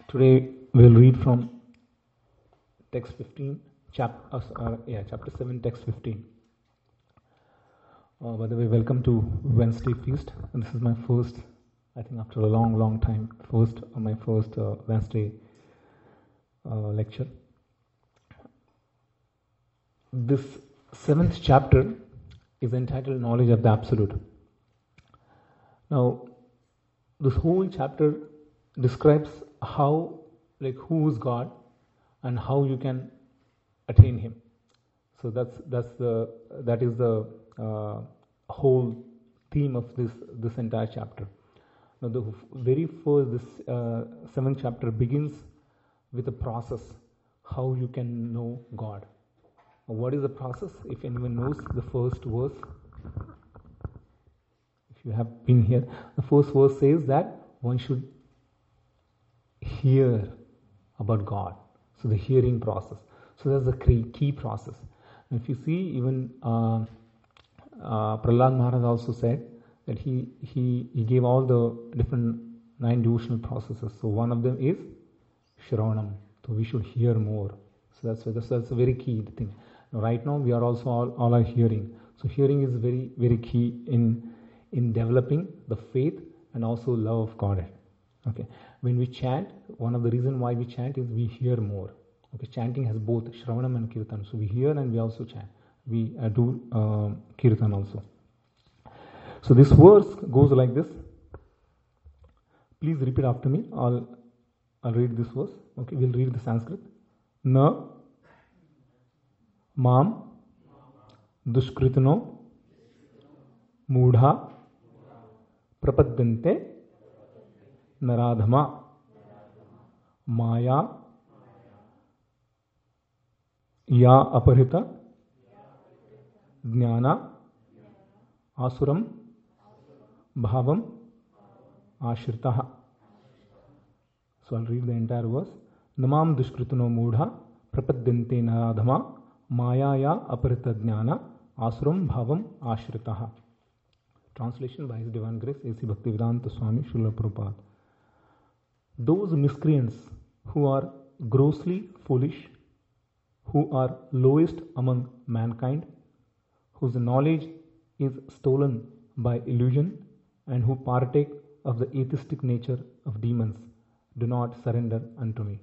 Today we'll read from text 15, chapter 7, text 15. By the way, welcome to Wednesday Feast. And this is my first, I think after a long time, my first Wednesday lecture. This 7th chapter is entitled Knowledge of the Absolute. Now, this whole chapter describes how, who is God and how you can attain Him. So that is the whole theme of this entire chapter. Now, the very first, this 7th chapter begins with a process, how you can know God. Now, what is the process? If anyone knows the first verse, if you have been here, the first verse says that one should hear about God. So the hearing process. So that's the key process. And if you see, even Prahlad Maharaj also said that he gave all the different 9 devotional processes. So one of them is Shravanam. So we should hear more. So that's a very key thing. Now, right now we are also all are hearing. So hearing is very, very key in developing the faith and also love of God. Okay. When we chant, one of the reasons why we chant is we hear more. Okay. Chanting has both Shravanam and Kirtan. So we hear and we also chant. We do Kirtan also. So this verse goes like this. Please repeat after me. I'll read this verse. Okay. We'll read the Sanskrit. Na Mam Dushkritano Mudha Prapadyante Naradhama Maya Ya Aparita Jnana Asuram Bhavam Ashritaha. So I'll read the entire verse. Namam Dushkritano Mudha Prapadyante Naradhama Maya Ya Aparita Jnana Asuram Bhavam Ashritaha. Translation by His Divine Grace A.C. Bhaktivedanta Swami Srila Prabhupada. Those miscreants who are grossly foolish, who are lowest among mankind, whose knowledge is stolen by illusion, and who partake of the atheistic nature of demons, do not surrender unto me.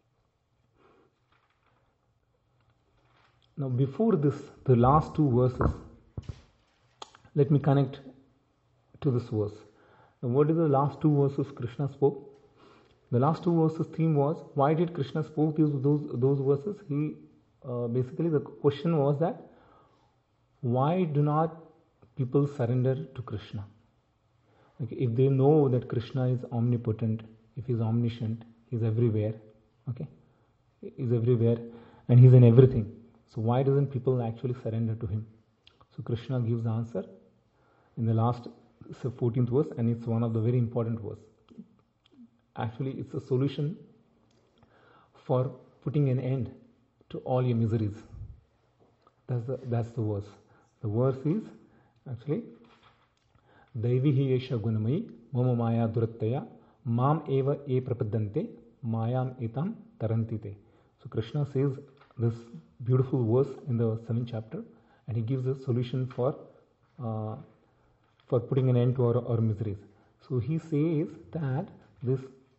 Now, before this, the last 2 verses, let me connect to this verse. Now, what is the last 2 verses Krishna spoke? The last 2 verses theme was, why did Krishna spoke those verses? Basically the question was that, why do not people surrender to Krishna? Okay, if they know that Krishna is omnipotent, if He is omniscient, He is everywhere, okay, He is everywhere and He is in everything. So why doesn't people actually surrender to Him? So Krishna gives the answer in the last 14th verse, and it's one of the very important verse. Actually, it's a solution for putting an end to all your miseries. That's the verse. The verse is actually Daivihi Yesha Gunamai Mama Maya Durattaya Mam Eva E Prapadante Mayam Etam Tarantite. So Krishna says this beautiful verse in the 7th chapter, and He gives a solution for putting an end to our miseries. So He says that this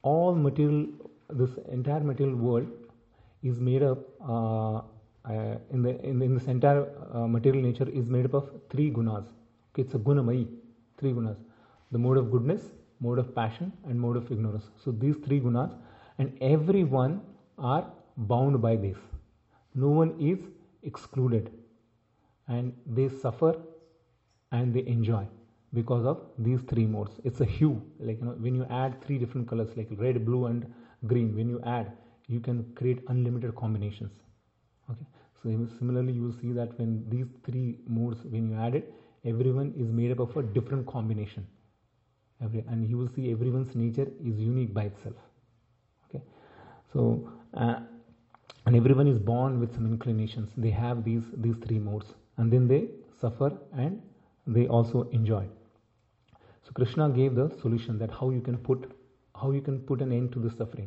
entire material world is made up in this entire material nature is made up of 3 gunas. Okay, it's a gunamai, 3 gunas: the mode of goodness, mode of passion, and mode of ignorance. So these 3 gunas, and everyone are bound by this. No one is excluded, and they suffer and they enjoy because of these 3 modes. It's a hue, when you add 3 different colors like red, blue and green, when you add, you can create unlimited combinations. Okay, so similarly you will see that when these 3 modes, when you add it, everyone is made up of a different combination, and you will see everyone's nature is unique by itself. Okay, so and everyone is born with some inclinations. They have these 3 modes, and then they suffer and they also enjoy. So Krishna gave the solution that how you can put an end to the suffering.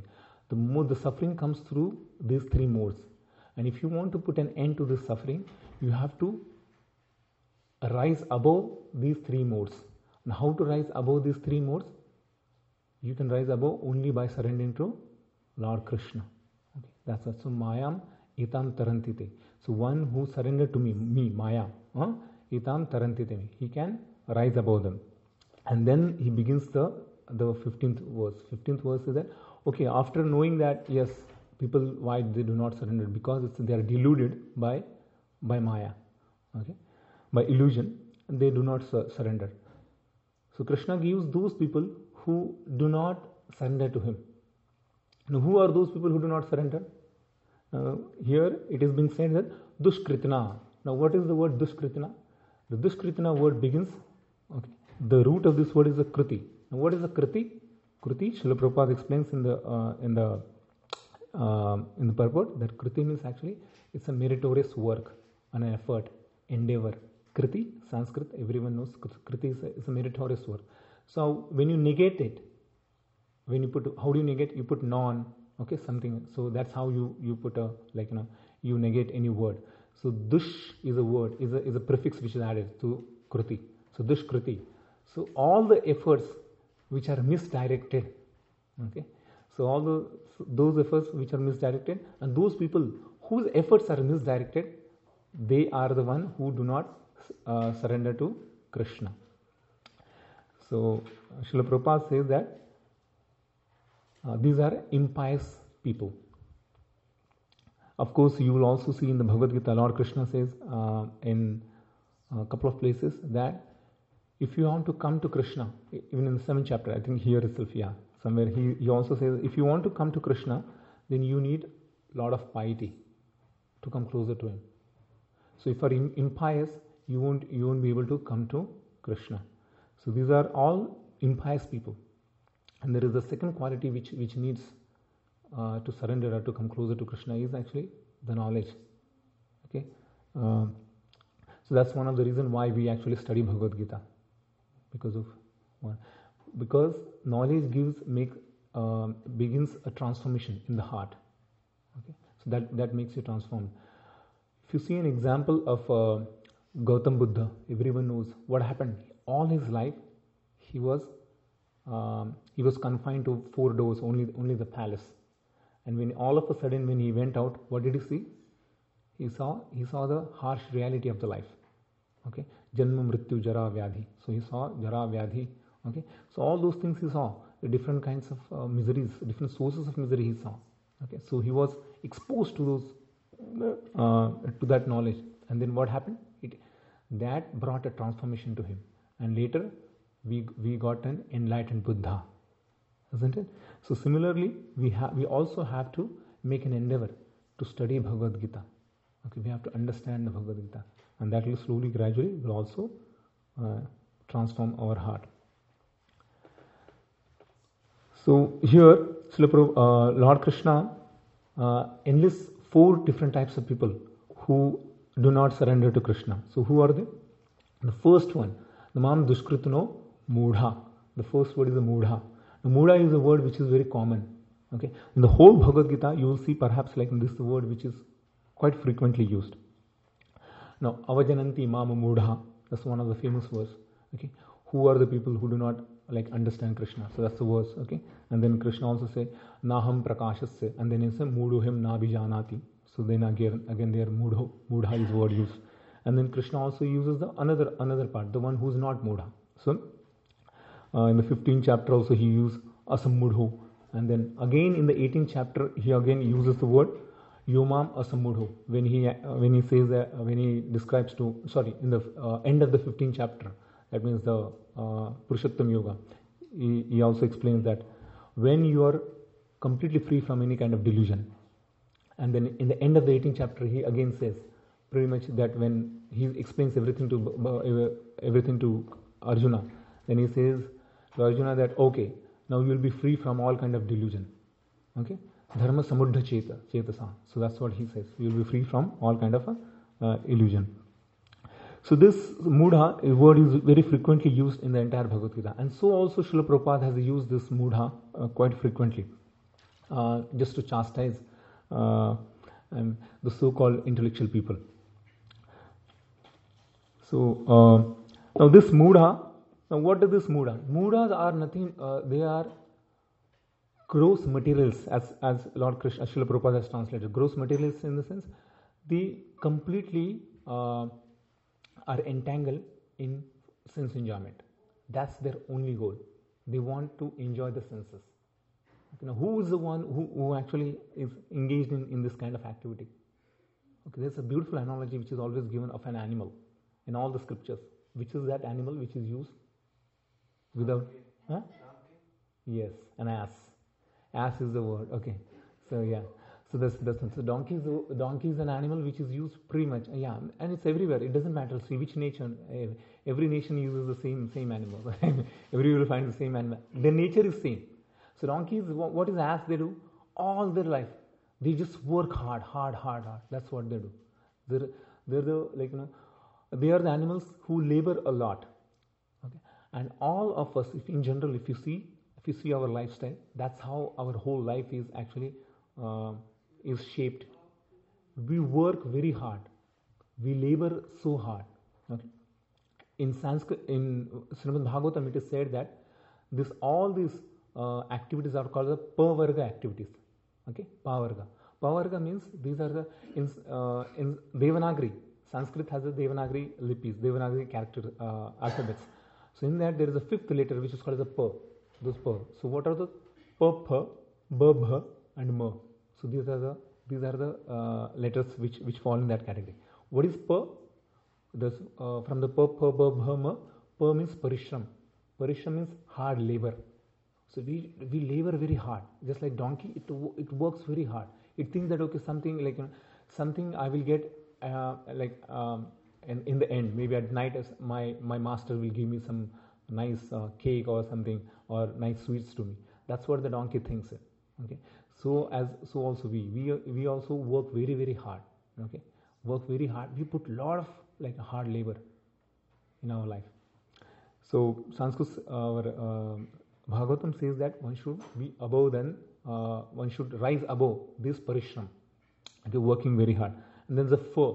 The suffering comes through these three modes. And if you want to put an end to this suffering, you have to rise above these three modes. And how to rise above these three modes? You can rise above only by surrendering to Lord Krishna. Okay, that's what. So Mayam Itam Tarantite. So one who surrendered to me, Maya, Itam Tarantite, he can rise above them. And then he begins the 15th verse. 15th verse is that, okay, after knowing that, yes, people, why they do not surrender? Because they are deluded by Maya, okay, by illusion, and they do not surrender. So Krishna gives those people who do not surrender to him. Now, who are those people who do not surrender? Here it is being said that Dushkritina. Now, what is the word Dushkritina? The Dushkritina word begins, okay, the root of this word is a Kriti. Now, what is a Kriti? Kriti, Srila Prabhupada explains in the purport that Kriti means actually it's a meritorious work, an effort, endeavor. Kriti, Sanskrit, everyone knows Kriti is a meritorious work. So when you negate it, how do you negate? You put non, okay, something. So that's how you put you negate any word. So dush is a word, is a prefix which is added to Kriti. So dush Kriti. So all the efforts which are misdirected, okay. So all those efforts which are misdirected, and those people whose efforts are misdirected, they are the one who do not surrender to Krishna. So Srila Prabhupada says that these are impious people. Of course, you will also see in the Bhagavad Gita, Lord Krishna says in a couple of places that if you want to come to Krishna, even in the 7th chapter, I think here itself, somewhere he also says, if you want to come to Krishna, then you need a lot of piety to come closer to him. So if you are impious, you won't be able to come to Krishna. So these are all impious people. And there is a second quality which needs to surrender or to come closer to Krishna is actually the knowledge. Okay, so that's one of the reasons why we actually study Bhagavad Gita, because knowledge begins a transformation in the heart. Okay, so that makes you transformed. If you see an example of Gautam Buddha, everyone knows what happened. All his life, he was confined to 4 doors, only the palace. And when all of a sudden, when he went out, what did he see? He saw the harsh reality of the life. Okay, Janma Mrityu Jara Vyadhi. So he saw Jara Vyadhi. Okay, so all those things he saw, the different kinds of miseries, different sources of misery he saw. Okay, so he was exposed to those, to that knowledge. And then what happened? That brought a transformation to him. And later, we got an enlightened Buddha, isn't it? So similarly, we also have to make an endeavor to study Bhagavad Gita. Okay, we have to understand the Bhagavad Gita, and that will slowly, gradually, will also transform our heart. So here, Lord Krishna enlists 4 different types of people who do not surrender to Krishna. So who are they? The first one, the Mam Dushkritino Mudha. The first word is a Mudha. The Mudha is a word which is very common. Okay, in the whole Bhagavad Gita, you will see perhaps like this word which is quite frequently used. Now, Avajananti Mama Mudha, that's one of the famous verse. Okay, who are the people who do not understand Krishna? So that's the verse. Okay, and then Krishna also say Naham Prakashasya, and then he say Mudhuhim Nabijanati. So then again there Mudha is word used. And then Krishna also uses the another part, the one who is not Mudha. So in the 15th chapter also he used Asammudho, and then again in the 18th chapter he again uses the word Yomam Asammudho when he says that, when he describes in the end of the 15th chapter, that means the Purushottam Yoga, he also explains that when you are completely free from any kind of delusion. And then in the end of the 18th chapter, he again says pretty much that when he explains everything to Arjuna, then he says to Arjuna that, okay, now you will be free from all kind of delusion. Okay, Dharma Samuddha Chetasa. So that's what he says. You will be free from all kind of illusion. So this Mudha word is very frequently used in the entire Bhagavad Gita, and so also Srila Prabhupada has used this Mudha quite frequently. just to chastise the so-called intellectual people. So now this Mudha, now what is this Mudha? Mudhas are nothing, they are gross materials, as Lord Krishna, Srila Prabhupada has translated. Gross materials in the sense, they completely are entangled in sense enjoyment. That's their only goal. They want to enjoy the senses. Now, who is the one who actually is engaged in this kind of activity? Okay, there's a beautiful analogy which is always given of an animal in all the scriptures. Which is that animal which is used without? Huh? Yes, an ass. Ass is the word. Okay, so yeah. So so donkey is an animal which is used pretty much. Yeah, and it's everywhere. It doesn't matter. See which nation. Every nation uses the same animal. Everywhere will find the same animal. Their nature is same. So donkeys, what is ass? They do all their life. They just work hard. That's what they do. They're the they are the animals who labor a lot. Okay, and all of us, if in general, if you see our lifestyle, that's how our whole life is actually is shaped. We work very hard. We labor so hard. Okay. In Sanskrit, in Srimad Bhagavatam, it is said that all these activities are called the Pavarga activities. Okay, Pavarga. Pavarga means these are the in Devanagari. Sanskrit has the Devanagari lipis, Devanagari character alphabets. So in that there is a fifth letter which is called as a Pa. Those Pa. So what are the Pa, Pa, Ba, Bha, and Ma? So these are the letters which fall in that category. What is Pa? From the Pa, Pa, Ba, Bha, Ma. Pa means parishram. Parishram means hard labor. So we labor very hard. Just like donkey, it works very hard. It thinks that okay, something like something I will get in the end. Maybe at night, as my master will give me some nice cake or something, or nice sweets to me. That's what the donkey thinks. Okay. So also we also work very, very hard. Okay. Work very hard. We put a lot of hard labor in our life. So Sanskrit, our Bhagavatam says that one should be above one should rise above this parishram. Okay, working very hard. And then the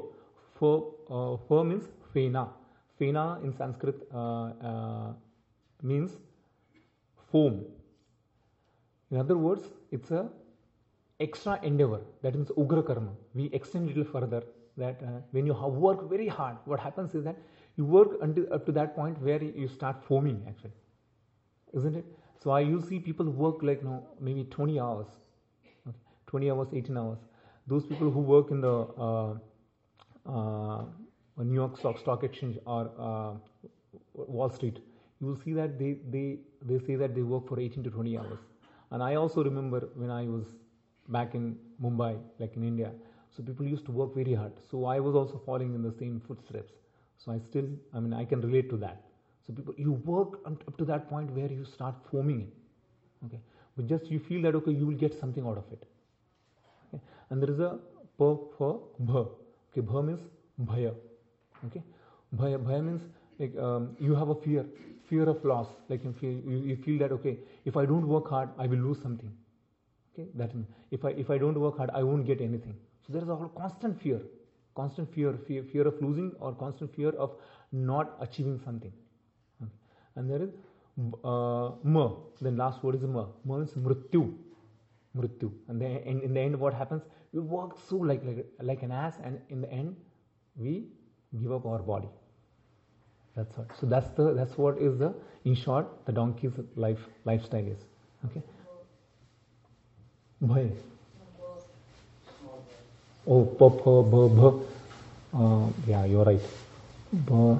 Fa means Fena. Fena in Sanskrit means foam. In other words, it's a extra endeavor. That means Ugra Karma. We extend a little further that when you work very hard, what happens is that you work until up to that point where you start foaming actually. Isn't it? So you see people work maybe 20 hours. Okay, 20 hours, 18 hours. Those people who work in the New York Stock Exchange or Wall Street, you will see that they say that they work for 18 to 20 hours. And I also remember when I was back in Mumbai, like in India, so people used to work very hard. So I was also following in the same footsteps. So I can relate to that. So you work up to that point where you start foaming it. Okay, but just you feel that okay, you will get something out of it. Okay, and there is a Pa, Fa, Bha. Okay, Bha means Bhaya. Okay, Bhaya means you have a fear of loss. Like you feel that okay, if I don't work hard, I will lose something. Okay, that means if I don't work hard, I won't get anything. So there is a constant fear of losing, or constant fear of not achieving something. Okay. And there is Ma. Then last word is Ma. Ma means Mrityu. And then in the end, what happens? We work so like an ass, and in the end, we give up our body. That's what. So that's what is in short, the donkey's lifestyle is. Okay. Bhai. Oh, Pa, Pa, Ba, Bha. Yeah, you're right. Ba.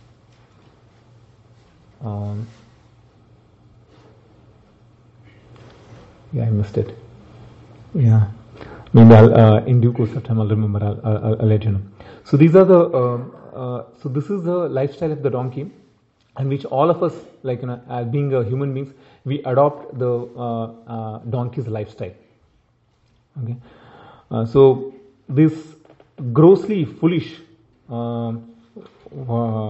Yeah, I missed it. Yeah, maybe I'll in due course of time I'll remember. I'll let you know. So these are so this is the lifestyle of the donkey, and which all of us, being a human beings, we adopt the donkey's lifestyle. Okay, so this grossly foolish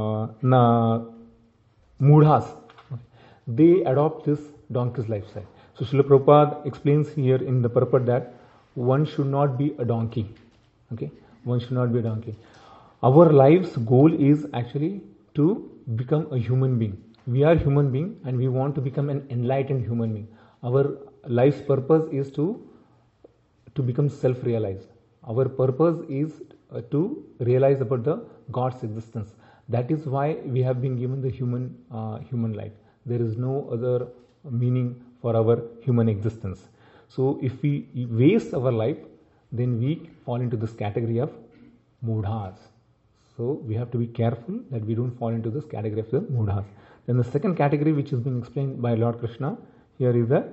mudhas, they adopt this donkey's lifestyle. So Srila Prabhupada explains here in the purport that one should not be a donkey. Okay, one should not be a donkey. Our life's goal is actually to become a human being. We are human being and we want to become an enlightened human being. Our life's purpose is to become self-realized. Our purpose is to realize about the God's existence. That is why we have been given the human life. There is no other meaning for our human existence. So if we waste our life, then we fall into this category of mudhas. So we have to be careful that we don't fall into this category of the mudhas. Then the second category, which is being explained by Lord Krishna here, is the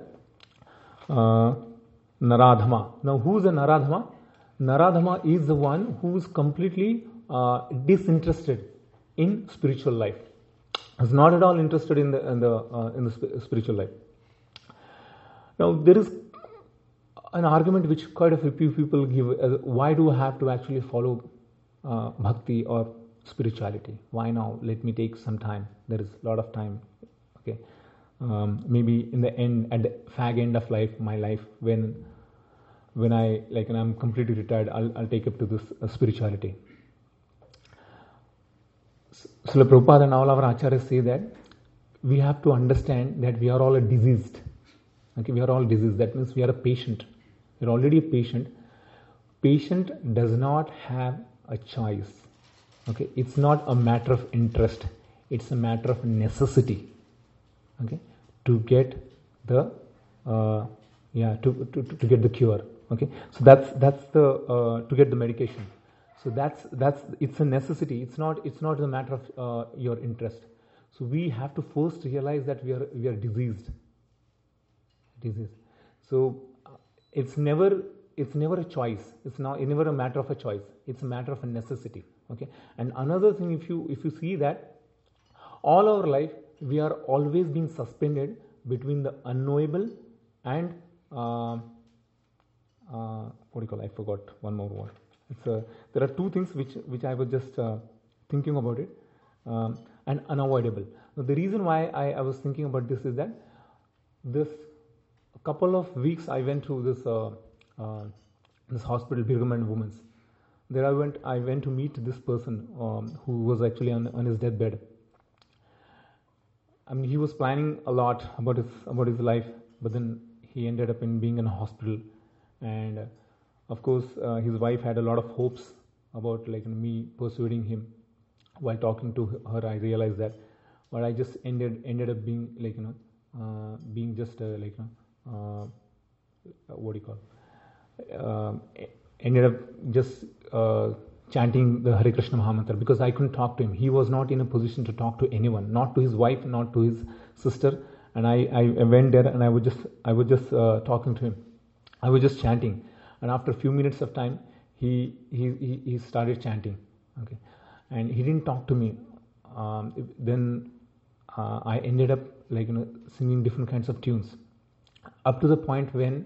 Naradhama. Now, who is a Naradhama? Naradhama is the one who is completely disinterested in spiritual life. Is not at all interested in the spiritual life. Now, there is an argument which quite a few people give: why do I have to actually follow bhakti or spirituality? Why now? Let me take some time. There is a lot of time. Okay, maybe in the end, at the fag end of life, my life, when I and I'm completely retired, I'll take up to this spirituality. Srila Prabhupada and all our acharyas say that we have to understand that we are all diseased. Okay, we are all diseased. That means we are a patient. We're already a patient. Patient does not have a choice. Okay, it's not a matter of interest. It's a matter of necessity. Okay, to get the to get the cure. Okay, so that's the to get the medication. So that's it's a necessity. It's not a matter of your interest. So we have to first realize that we are diseased. So it's never a choice. It's never a matter of a choice. It's a matter of a necessity. Okay. And another thing, if you see that all our life we are always being suspended between the unknowable and what do you call? I forgot one more word. There are two things which I was just thinking about it, and unavoidable. Now, the reason why I was thinking about this is that this couple of weeks I went to this hospital, Birgham and Women's. There I went to meet this person who was actually on his deathbed. I mean, he was planning a lot about his life, but then he ended up being in a hospital, and of course his wife had a lot of hopes about me persuading him. While talking to her, I realized that, but I just ended up being being just what do you call? Ended up just chanting the Hare Krishna Mahamantra, because I couldn't talk to him. He was not in a position to talk to anyone, not to his wife, not to his sister. And I went there and I was just talking to him. I was just chanting, and after a few minutes of time, he started chanting. Okay, and he didn't talk to me. Then I ended up singing different kinds of tunes, up to the point when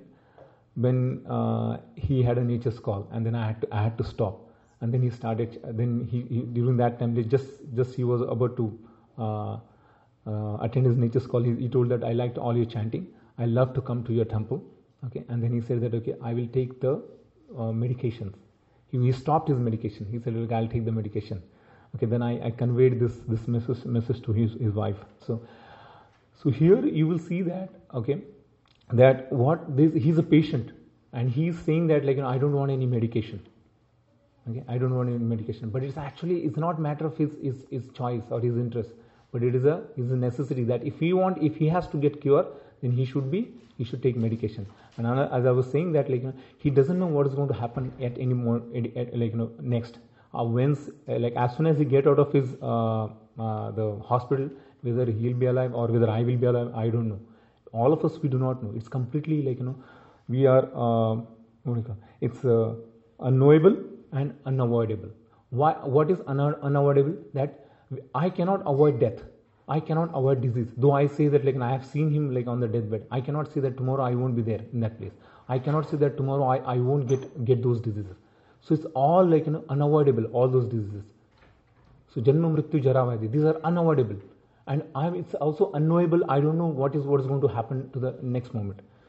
he had a nature's call, and then I had to stop. And then he started. Then he during that time, just he was about to attend his nature's call. He told that, I liked all your chanting. I love to come to your temple. Okay, and then he said that, okay, I will take the medications. He stopped his medication. He said, okay, I'll take the medication. Okay, then I conveyed this message to his wife. So here you will see that, okay, that he's a patient, and he's saying that I don't want any medication. Okay, I don't want any medication. But it's not matter of his choice or his interest, but it's a necessity that if he has to get cure, then he should take medication. And as I was saying that he doesn't know what is going to happen at any more next. As soon as he get out of his the hospital, whether he'll be alive or whether I will be alive, I don't know. All of us, we do not know. It's completely we are what do you call? It's unknowable and unavoidable. What is unavoidable? That I cannot avoid death. I cannot avoid disease. Though I say that I have seen him on the deathbed, I cannot say that tomorrow I won't be there in that place. I cannot say that tomorrow I won't get those diseases. So it's all unavoidable, all those diseases. So Janma, Mrityu, Jara, Vyadhi, these are unavoidable. And it's also unknowable. I don't know what is going to happen to the next moment.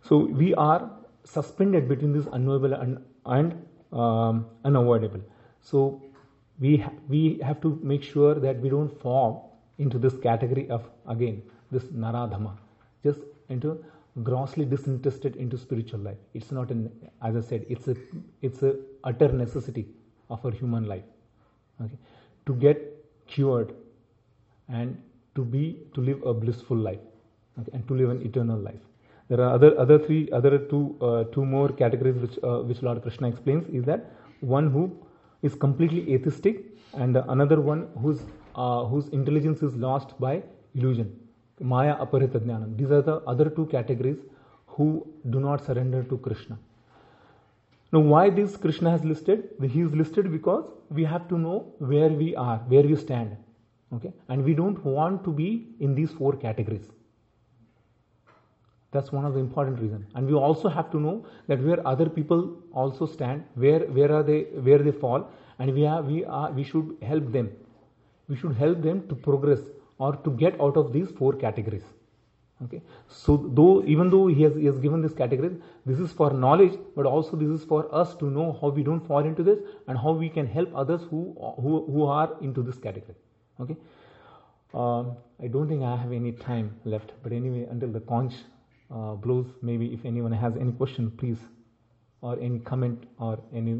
So we are suspended between this unknowable and unavoidable. So we have to make sure that we don't fall into this category of, again, this naradhama, just into grossly disinterested into spiritual life. It's not an, as I said, it's a utter necessity of our human life. Okay, to get cured and to live a blissful life, okay, and to live an eternal life. There are other two more categories which Lord Krishna explains. Is that one who is completely atheistic, and another one whose intelligence is lost by illusion, Maya Aparita Jnanam. These are the other two categories who do not surrender to Krishna. Now, why this Krishna has listed? He is listed because we have to know where we are, where we stand. Okay, and we don't want to be in these four categories. That's one of the important reasons. And we also have to know that where other people also stand, where they fall, and we should help them. We should help them to progress or to get out of these four categories. Okay. So even though he has given this categories, this is for knowledge, but also this is for us to know how we don't fall into this and how we can help others who are into this category. Okay. I don't think I have any time left, but anyway, until the conch blows, maybe if anyone has any question, please, or any comment or any.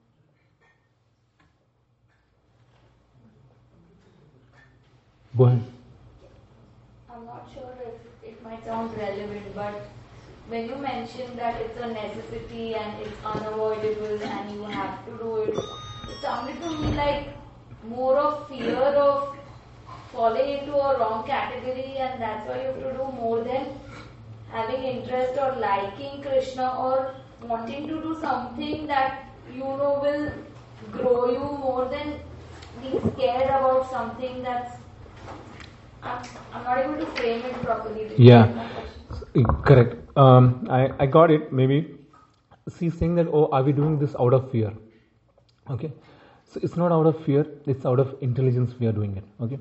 Go ahead. I'm not sure if it might sound relevant, but when you mentioned that it's a necessity and it's unavoidable and you have to do it, it sounded to me like more of fear of falling into a wrong category, and that's why you have to do more than having interest or liking Krishna or wanting to do something that you know will grow you more than being scared about something that's. I'm not able to frame it properly. Yeah, correct. I got it. Maybe she's saying that, oh, are we doing this out of fear? Okay, so it's not out of fear. It's out of intelligence we are doing it. Okay,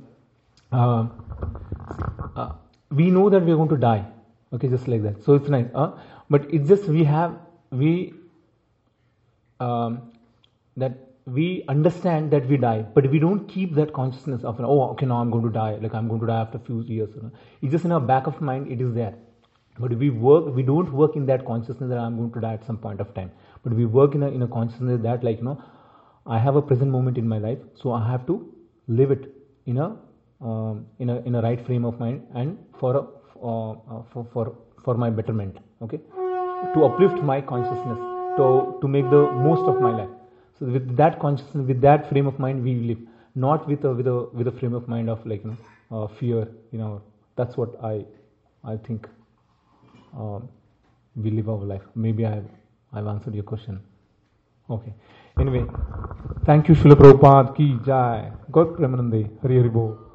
we know that we are going to die. Okay, just like that. So it's nice. But it's just that we understand that we die, but we don't keep that consciousness of, oh, okay, now I'm going to die. Like I'm going to die after a few years. It's just in our back of mind. It is there. But we don't work in that consciousness that I'm going to die at some point of time. But we work in a consciousness that, like, I have a present moment in my life, so I have to live it in a right frame of mind and for my betterment. Okay, to uplift my consciousness, to make the most of my life. So with that consciousness, with that frame of mind, we live, not with a frame of mind of, like, fear. That's what I think. We live our life. Maybe I've answered your question. Okay. Anyway, thank you, Srila Prabhupada ki jai. God Premanande. Hari Hari Bol.